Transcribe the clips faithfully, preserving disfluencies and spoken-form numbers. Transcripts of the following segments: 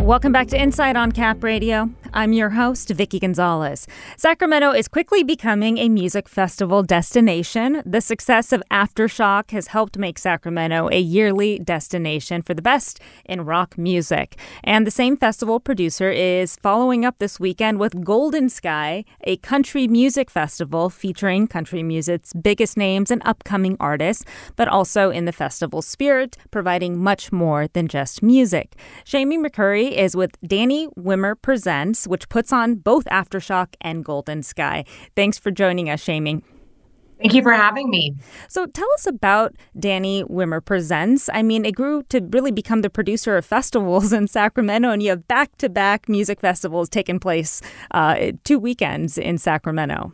Welcome back to Insight on Cap Radio. I'm your host, Vicky Gonzalez. Sacramento is quickly becoming a music festival destination. The success of Aftershock has helped make Sacramento a yearly destination for the best in rock music. And the same festival producer is following up this weekend with Golden Sky, a country music festival featuring country music's biggest names and upcoming artists, but also in the festival spirit, providing much more than just music. Shamie McCurry is with Danny Wimmer Presents, which puts on both Aftershock and Golden Sky. Thanks for joining us, Shamie. Thank you for having me. So tell us about Danny Wimmer Presents. I mean, it grew to really become the producer of festivals in Sacramento, and you have back-to-back music festivals taking place uh, two weekends in Sacramento.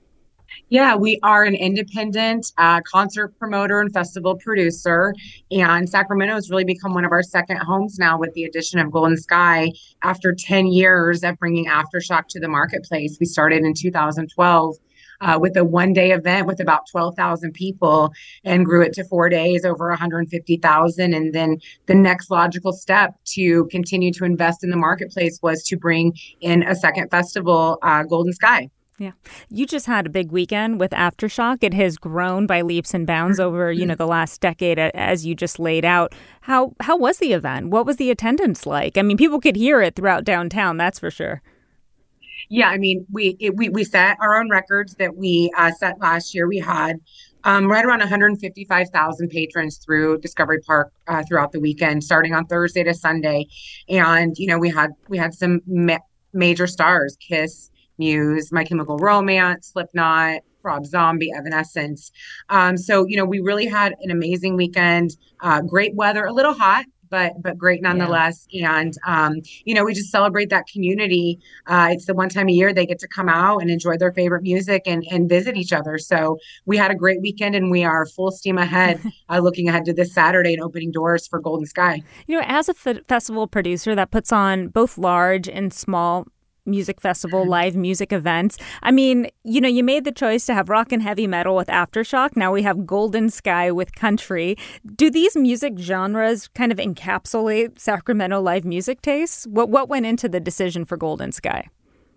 Yeah, we are an independent uh, concert promoter and festival producer, and Sacramento has really become one of our second homes now with the addition of Golden Sky. After ten years of bringing Aftershock to the marketplace, we started in two thousand twelve uh, with a one-day event with about twelve thousand people and grew it to four days, over one hundred fifty thousand. And then the next logical step to continue to invest in the marketplace was to bring in a second festival, uh, Golden Sky. Yeah. You just had a big weekend with Aftershock. It has grown by leaps and bounds over, you know, the last decade, as you just laid out. How how was the event? What was the attendance like? I mean, people could hear it throughout downtown, that's for sure. Yeah, I mean, we it, we we set our own records that we uh, set last year. We had um, right around one hundred fifty-five thousand patrons through Discovery Park uh, throughout the weekend, starting on Thursday to Sunday. And, you know, we had we had some ma- major stars, Kiss, Muse, My Chemical Romance, Slipknot, Rob Zombie, Evanescence. Um, so, you know, we really had an amazing weekend, uh, great weather, a little hot, but but great nonetheless. Yeah. And, um, you know, we just celebrate that community. Uh, it's the one time a year they get to come out and enjoy their favorite music and, and visit each other. So we had a great weekend, and we are full steam ahead, uh, looking ahead to this Saturday and opening doors for Golden Sky. You know, as a f- festival producer that puts on both large and small music festival, live music events. I mean, you know, you made the choice to have rock and heavy metal with Aftershock. Now we have Golden Sky with country. Do these music genres kind of encapsulate Sacramento live music tastes? What what went into the decision for Golden Sky?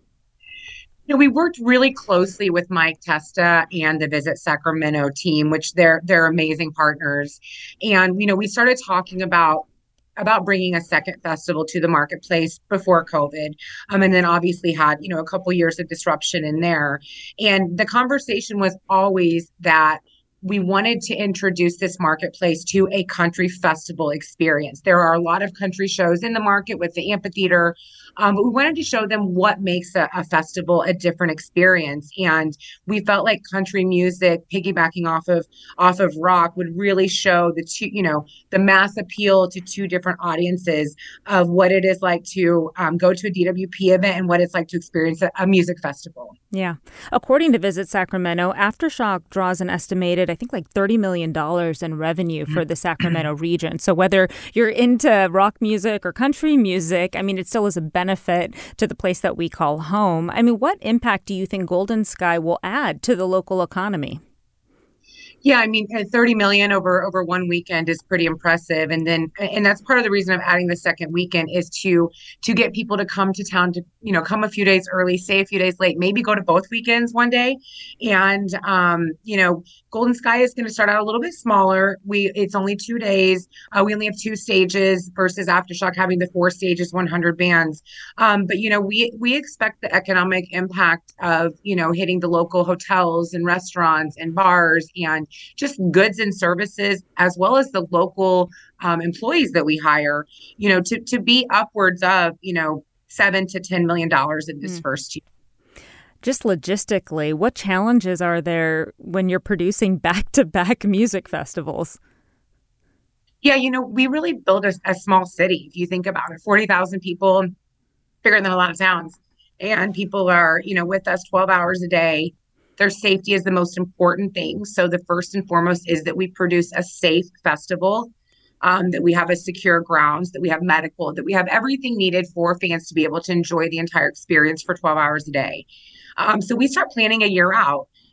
You know, we worked really closely with Mike Testa and the Visit Sacramento team, which they're they're amazing partners. And, you know, we started talking about about bringing a second festival to the marketplace before COVID. Um, and then obviously had, you know, a couple years of disruption in there. And the conversation was always that we wanted to introduce this marketplace to a country festival experience. There are a lot of country shows in the market with the amphitheater, um, but we wanted to show them what makes a, a festival a different experience. And we felt like country music, piggybacking off of off of rock, would really show the two, you know, the mass appeal to two different audiences of what it is like to um, go to a D W P event and what it's like to experience a, a music festival. Yeah. According to Visit Sacramento, Aftershock draws an estimated, I think, like thirty million dollars in revenue for the Sacramento region. So whether you're into rock music or country music, I mean, it still is a benefit to the place that we call home. I mean, what impact do you think Golden Sky will add to the local economy? Yeah, I mean, thirty million over over one weekend is pretty impressive, and then and that's part of the reason of adding the second weekend is to to get people to come to town, to, you know, come a few days early, stay a few days late, maybe go to both weekends one day. And um, you know, Golden Sky is going to start out a little bit smaller. We it's only two days. Uh, we only have two stages versus Aftershock having the four stages, one hundred bands. Um, but you know, we we expect the economic impact of, you know, hitting the local hotels and restaurants and bars and just goods and services, as well as the local um, employees that we hire, you know, to, to be upwards of, you know, seven to ten million dollars in this mm. first year. Just logistically, what challenges are there when you're producing back-to-back music festivals? Yeah, you know, we really built a, a small city. If you think about it, forty thousand people, bigger than a lot of towns. And people are, you know, with us twelve hours a day. Their safety is the most important thing. So the first and foremost is that we produce a safe festival, um, that we have a secure grounds, that we have medical, that we have everything needed for fans to be able to enjoy the entire experience for twelve hours a day. Um, so we start planning a year out.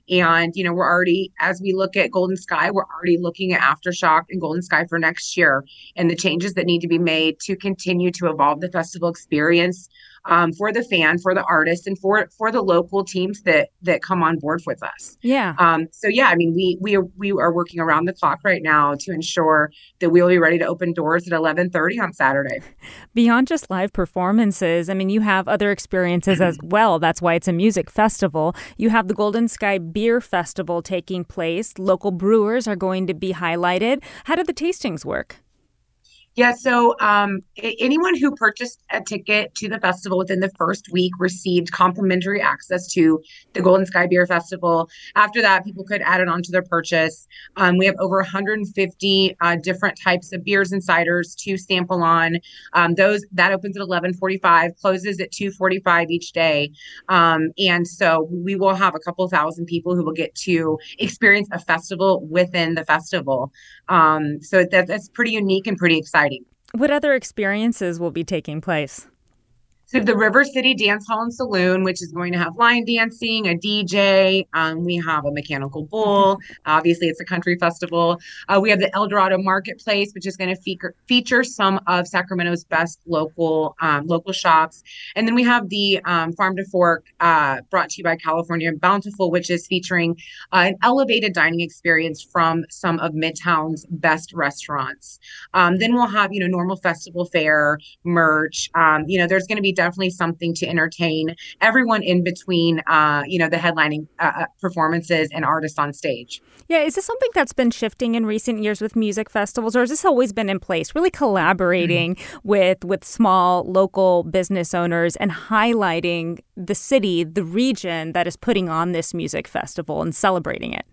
And, you know, we're already, as we look at Golden Sky, we're already looking at Aftershock and Golden Sky for next year and the changes that need to be made to continue to evolve the festival experience um, for the fan, for the artist, and for for the local teams that that come on board with us. Yeah. Um, so yeah, I mean, we we are we are working around the clock right now to ensure that we will be ready to open doors at eleven thirty on Saturday. Beyond just live performances, I mean, you have other experiences as well. That's why it's a music festival. You have the Golden Sky Beer Festival taking place. Local brewers are going to be highlighted. How do the tastings work? Yeah, so um, anyone who purchased a ticket to the festival within the first week received complimentary access to the Golden Sky Beer Festival. After that, people could add it on to their purchase. Um, we have over one hundred fifty uh, different types of beers and ciders to sample on. Um, those that opens at eleven forty-five, closes at two forty-five each day. Um, and so we will have a couple thousand people who will get to experience a festival within the festival. Um, so that, that's pretty unique and pretty exciting. What other experiences will be taking place? So the River City Dance Hall and Saloon, which is going to have line dancing, a D J. Um, we have a mechanical bull. Obviously, it's a country festival. Uh, we have the El Dorado Marketplace, which is going to fe- feature some of Sacramento's best local um, local shops. And then we have the um, Farm to Fork, uh, brought to you by California Bountiful, which is featuring uh, an elevated dining experience from some of Midtown's best restaurants. Um, then we'll have, you know, normal festival fare, merch. Um, you know, there's going to be definitely something to entertain everyone in between, uh, you know, the headlining uh, performances and artists on stage. Yeah, is this something that's been shifting in recent years with music festivals, or has this always been in place, really collaborating mm-hmm. with with small local business owners and highlighting the city, the region that is putting on this music festival and celebrating it?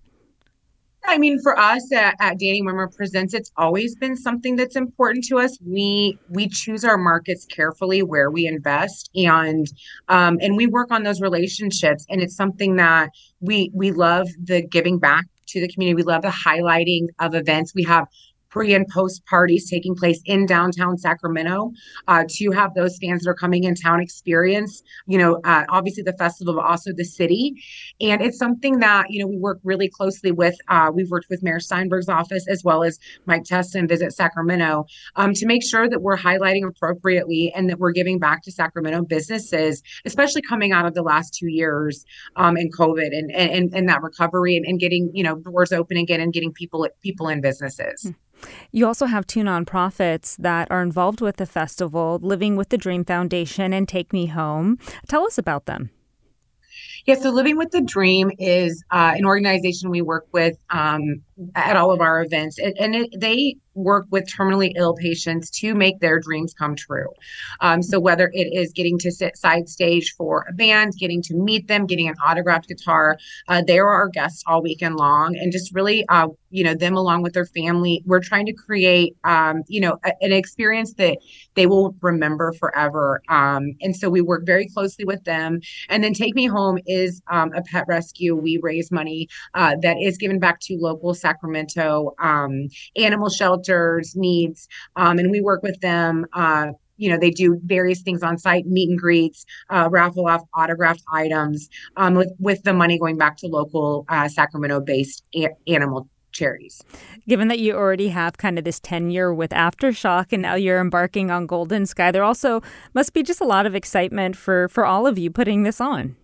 I mean, for us at, at Danny Wimmer Presents, it's always been something that's important to us. We we choose our markets carefully where we invest, and um, and we work on those relationships. And it's something that we we love the giving back to the community. We love the highlighting of events. We have pre and post parties taking place in downtown Sacramento uh, to have those fans that are coming in town experience, you know, uh, obviously the festival, but also the city. And it's something that, you know, we work really closely with. Uh, we've worked with Mayor Steinberg's office as well as Mike Testa and Visit Sacramento um, to make sure that we're highlighting appropriately and that we're giving back to Sacramento businesses, especially coming out of the last two years um, in COVID and, and, and that recovery and, and getting, you know, doors open again and getting people, people in businesses. Mm. You also have two nonprofits that are involved with the festival, Living with the Dream Foundation and Take Me Home. Tell us about them. Yeah, so Living with the Dream is uh, an organization we work with um, at all of our events, and, and it, they work with terminally ill patients to make their dreams come true. Um, so whether it is getting to sit side stage for a band, getting to meet them, getting an autographed guitar, uh, they are our guests all weekend long, and just really, uh, you know, them along with their family. We're trying to create, um, you know, a, an experience that they will remember forever. Um, and so we work very closely with them. And then Take Me Home is um, a pet rescue. We raise money uh, that is given back to local Sacramento um, animal shelters, needs, um, and we work with them. Uh, you know, they do various things on site, meet and greets, uh, raffle off autographed items, um, with, with the money going back to local uh, Sacramento-based a- animal charities. Given that you already have kind of this tenure with Aftershock and now you're embarking on Golden Sky, there also must be just a lot of excitement for, for all of you putting this on.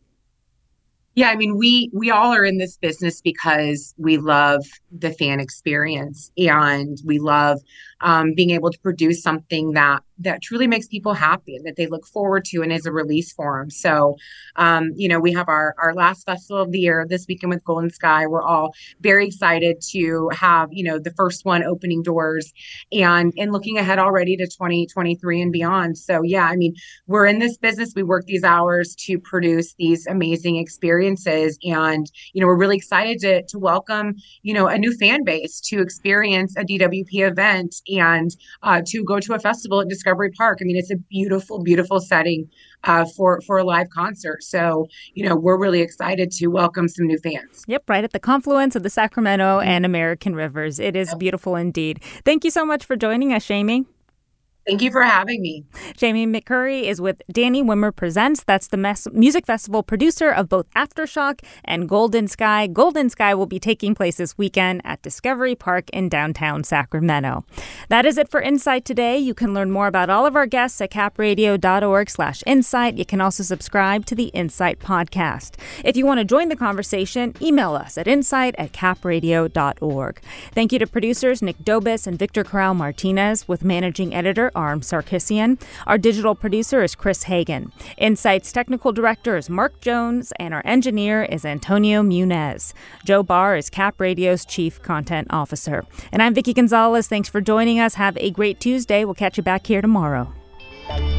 Yeah, I mean, we we all are in this business because we love the fan experience and we love um, being able to produce something that that truly makes people happy and that they look forward to and is a release for them. So, um, you know, we have our, our last festival of the year this weekend with Golden Sky. We're all very excited to have, you know, the first one opening doors and, and looking ahead already to twenty twenty-three and beyond. So, yeah, I mean, we're in this business. We work these hours to produce these amazing experiences. And, you know, we're really excited to, to welcome, you know, a new fan base to experience a D W P event and uh, to go to a festival at Discovery Park. I mean, it's a beautiful, beautiful setting uh, for, for a live concert. So, you know, we're really excited to welcome some new fans. Yep, right at the confluence of the Sacramento and American Rivers. It is beautiful indeed. Thank you so much for joining us, Jamie. Thank you for having me. Jamie McCurry is with Danny Wimmer Presents. That's the mes- music festival producer of both Aftershock and Golden Sky. Golden Sky will be taking place this weekend at Discovery Park in downtown Sacramento. That is it for Insight today. You can learn more about all of our guests at capradio.org slash insight. You can also subscribe to the Insight podcast. If you want to join the conversation, email us at insight at capradio dot org. Thank you to producers Nick Dobis and Victor Corral Martinez, with managing editor Arm Sarkissian. Our digital producer is Chris Hagan. Insight's technical director is Mark Jones, and our engineer is Antonio Munez. Joe Barr is Cap Radio's chief content officer. And I'm Vicki Gonzalez. Thanks for joining us. Have a great Tuesday. We'll catch you back here tomorrow.